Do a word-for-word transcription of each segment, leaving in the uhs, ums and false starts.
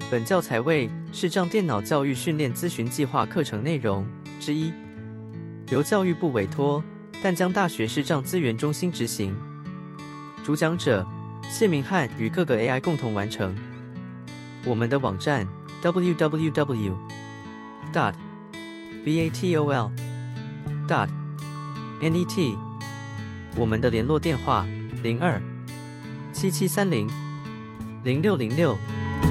本教材为视障电脑教育训练咨询计划课程内容之一，由教育部委托淡江大学视障资源中心执行。主讲者谢明翰与各个 A I 共同完成。我们的网站 double-u double-u double-u 点 batol 点 net， 我们的联络电话零二七七三零零六零六。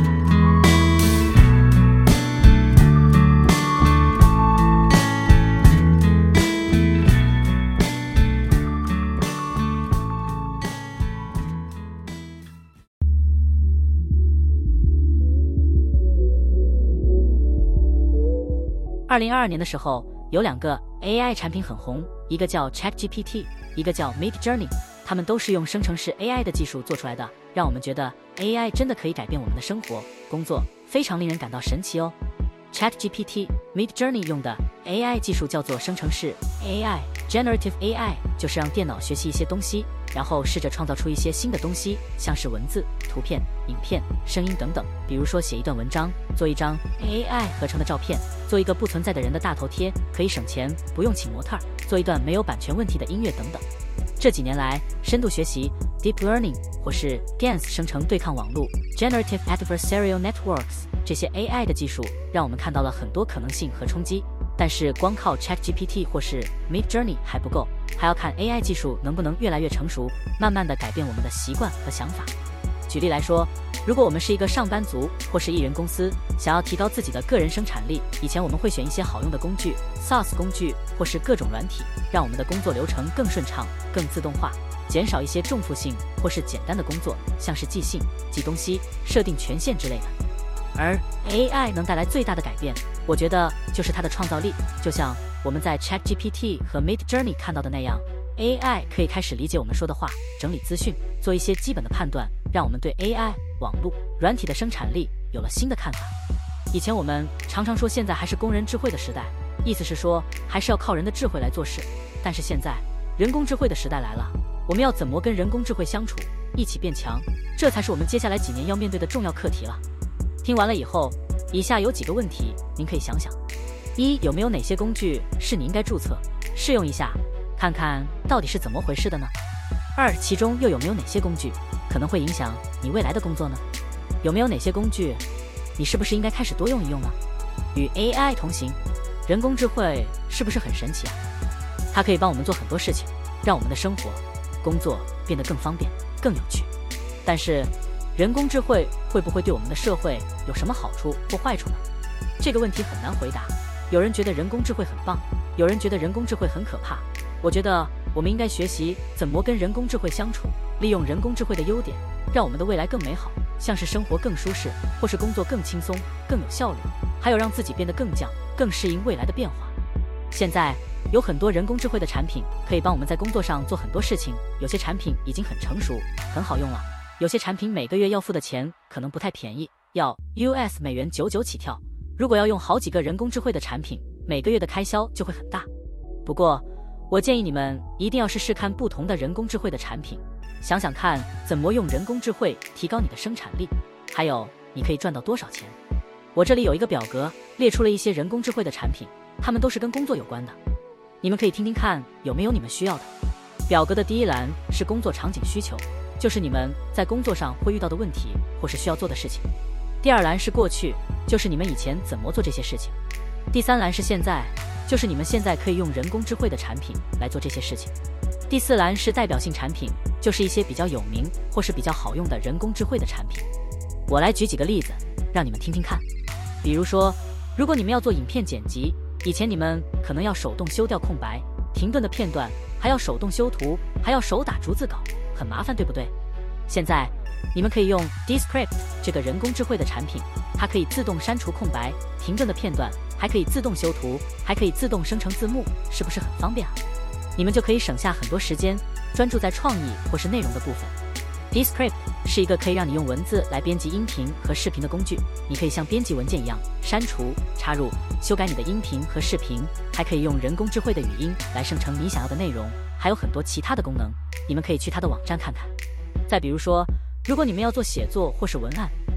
二零二二年的时候，有两个 A I 产品很红，一个叫 ChatGPT， 一个叫 Midjourney， 它们都是用生成式 A I 的技术做出来的，让我们觉得 A I 真的可以改变我们的生活、工作，非常令人感到神奇哦。ChatGPT、Midjourney 用的 A I 技术叫做生成式 A I，Generative A I 就是让电脑学习一些东西，然后试着创造出一些新的东西，像是文字、图片、影片、声音等等。比如说写一段文章，做一张 A I 合成的照片，做一个不存在的人的大头贴，可以省钱，不用请模特，做一段没有版权问题的音乐等等。这几年来，深度学习 Deep Learning 或是 G A N S 生成对抗网络 Generative Adversarial Networks 这些 A I 的技术，让我们看到了很多可能性和冲击。但是光靠 ChatGPT 或是 Midjourney 还不够，还要看 A I 技术能不能越来越成熟，慢慢的改变我们的习惯和想法。举例来说，如果我们是一个上班族或是艺人公司，想要提高自己的个人生产力，以前我们会选一些好用的工具 SaaS 工具或是各种软体，让我们的工作流程更顺畅、更自动化，减少一些重复性或是简单的工作，像是寄信、寄东西、设定权限之类的。而 A I 能带来最大的改变，我觉得就是它的创造力，就像我们在 ChatGPT 和 Midjourney 看到的那样， A I 可以开始理解我们说的话，整理资讯，做一些基本的判断，让我们对 A I 网络软体的生产力有了新的看法。以前我们常常说现在还是工人智慧的时代，意思是说还是要靠人的智慧来做事，但是现在人工智慧的时代来了，我们要怎么跟人工智慧相处，一起变强，这才是我们接下来几年要面对的重要课题了。听完了以后，以下有几个问题您可以想想：一，有没有哪些工具是你应该注册试用一下，看看到底是怎么回事的呢？二，其中又有没有哪些工具可能会影响你未来的工作呢？有没有哪些工具你是不是应该开始多用一用呢？与 A I 同行，人工智慧是不是很神奇啊？它可以帮我们做很多事情，让我们的生活、工作变得更方便、更有趣。但是人工智慧会不会对我们的社会有什么好处或坏处呢？这个问题很难回答。有人觉得人工智慧很棒，有人觉得人工智慧很可怕。我觉得我们应该学习怎么跟人工智慧相处，利用人工智慧的优点，让我们的未来更美好，像是生活更舒适，或是工作更轻松、更有效率，还有让自己变得更犟、更适应未来的变化。现在有很多人工智慧的产品可以帮我们在工作上做很多事情，有些产品已经很成熟、很好用了。有些产品每个月要付的钱可能不太便宜，要 U S 美元九十九起跳。如果要用好几个人工智慧的产品，每个月的开销就会很大。不过，我建议你们一定要试试看不同的人工智慧的产品，想想看怎么用人工智慧提高你的生产力，还有你可以赚到多少钱。我这里有一个表格，列出了一些人工智慧的产品，它们都是跟工作有关的。你们可以听听看有没有你们需要的。表格的第一栏是工作场景需求，就是你们在工作上会遇到的问题或是需要做的事情。第二栏是过去，就是你们以前怎么做这些事情。第三栏是现在，就是你们现在可以用人工智慧的产品来做这些事情。第四栏是代表性产品，就是一些比较有名或是比较好用的人工智慧的产品。我来举几个例子让你们听听看。比如说，如果你们要做影片剪辑，以前你们可能要手动修掉空白、停顿的片段，还要手动修图，还要手打逐字稿，很麻烦，对不对？现在你们可以用 Descript 这个人工智慧的产品，它可以自动删除空白、停顿的片段，还可以自动修图，还可以自动生成字幕，是不是很方便啊？你们就可以省下很多时间，专注在创意或是内容的部分。Descript 是一个可以让你用文字来编辑音频和视频的工具，你可以像编辑文件一样删除、插入、修改你的音频和视频，还可以用人工智慧的语音来生成你想要的内容，还有很多其他的功能，你们可以去它的网站看看。再比如说，如果你们要做写作或是文案，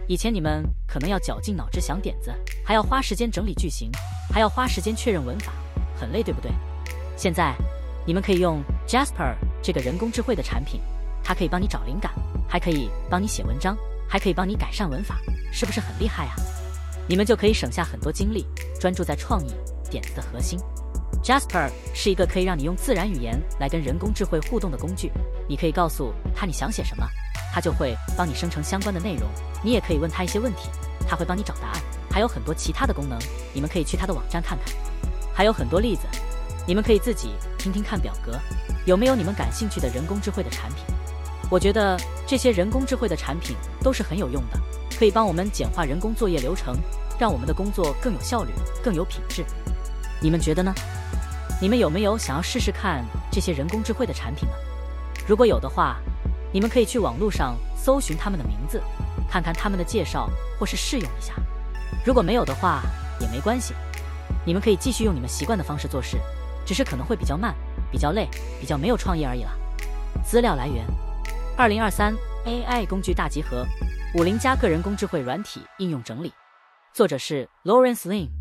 以前你们可能要绞尽脑汁想点子，还要花时间整理句型，还要花时间确认文法，很累，对不对？现在你们可以用 Jasper 这个人工智慧的产品，它可以帮你找灵感，还可以帮你写文章，还可以帮你改善文法，是不是很厉害啊？你们就可以省下很多精力，专注在创意点子的核心。Jasper 是一个可以让你用自然语言来跟人工智慧互动的工具，你可以告诉它你想写什么，它就会帮你生成相关的内容。你也可以问它一些问题，它会帮你找答案，还有很多其他的功能，你们可以去它的网站看看，还有很多例子，你们可以自己听听看表格，有没有你们感兴趣的人工智慧的产品。我觉得这些人工智慧的产品都是很有用的，可以帮我们简化人工作业流程，让我们的工作更有效率，更有品质。你们觉得呢？你们有没有想要试试看这些人工智慧的产品呢？如果有的话，你们可以去网络上搜寻他们的名字，看看他们的介绍，或是试用一下。如果没有的话也没关系，你们可以继续用你们习惯的方式做事，只是可能会比较慢，比较累，比较没有创意而已啦。资料来源：二零二三 A I 工具大集合，五零加个人工智慧软体应用整理，作者是 Lawrence Lin。